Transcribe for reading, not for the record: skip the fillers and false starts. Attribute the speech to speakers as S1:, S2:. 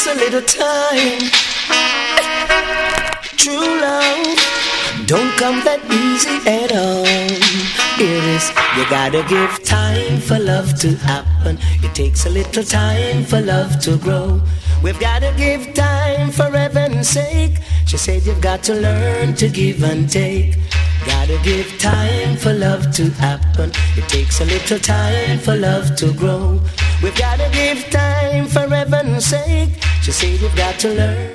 S1: takes a little time. True love don't come that easy at all. It is, you gotta give time for love to happen. It takes a little time for love to grow. We've gotta give time for heaven's sake. She said you've got to learn to give and take. Gotta give time for love to happen. It takes a little time for love to grow. We've gotta give time for heaven's sake. She said you've got to learn